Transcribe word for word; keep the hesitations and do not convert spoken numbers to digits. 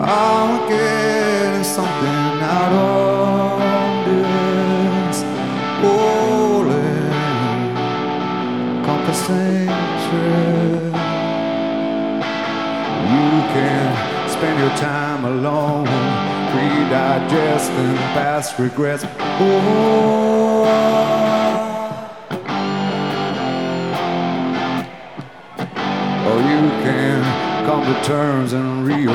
I'm getting something out of this holy conversation. You can spend your time alone, redigesting past regrets. Oh, or you can come to terms and realize